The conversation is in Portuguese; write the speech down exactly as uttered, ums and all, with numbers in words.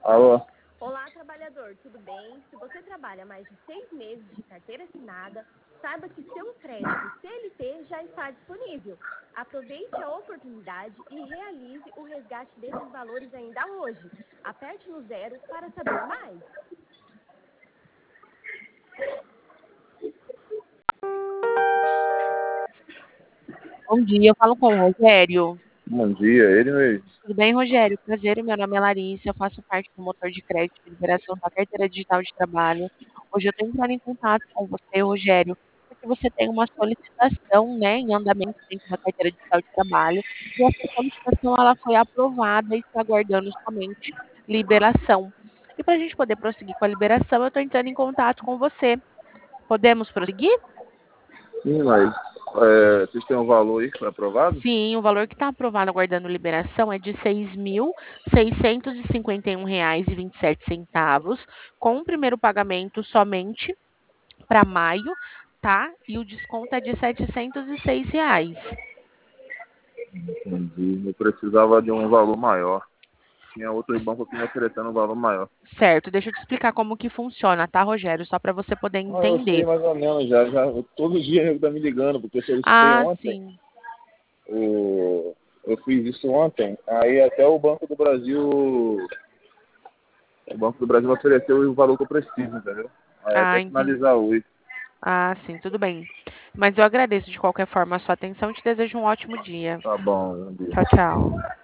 Alô? Olá, trabalhador, tudo bem? Se você trabalha mais de seis meses de carteira assinada, saiba que seu crédito C L T já está disponível. Aproveite a oportunidade e realize o resgate desses valores ainda hoje. Aperte no zero para saber mais. Bom dia, eu falo com o Rogério. Bom dia, ele mesmo. Tudo bem, Rogério? Prazer, meu nome é Larissa, eu faço parte do motor de crédito de liberação da carteira digital de trabalho. Hoje eu estou entrando em contato com você, Rogério, porque você tem uma solicitação, né, em andamento dentro da carteira digital de trabalho, e essa solicitação ela foi aprovada e está aguardando somente liberação. E para a gente poder prosseguir com a liberação, eu estou entrando em contato com você. Podemos prosseguir? Sim, mas é, vocês têm um valor aí que foi aprovado? Sim, o valor que está aprovado aguardando liberação é de seis mil seiscentos e cinquenta e um reais e vinte e sete centavos, com o primeiro pagamento somente para maio, tá? E o desconto é de setecentos e seis reais. Entendi. Eu precisava de um valor maior. Tinha outros bancos que me oferecendo um valor maior. Certo, deixa eu te explicar como que funciona, tá, Rogério? Só para você poder Ah, eu sei entender. mais ou menos já. já todo dia ele tá me ligando, porque eu solicitei Ah, ontem. sim. O, eu fiz isso ontem. Aí até o Banco do Brasil. O Banco do Brasil ofereceu o valor que eu preciso, entendeu? Aí Ah, até entendi. finalizar hoje. Ah, sim, tudo bem. Mas eu agradeço de qualquer forma a sua atenção e te desejo um ótimo dia. Tá bom, bom dia. Tchau, tchau.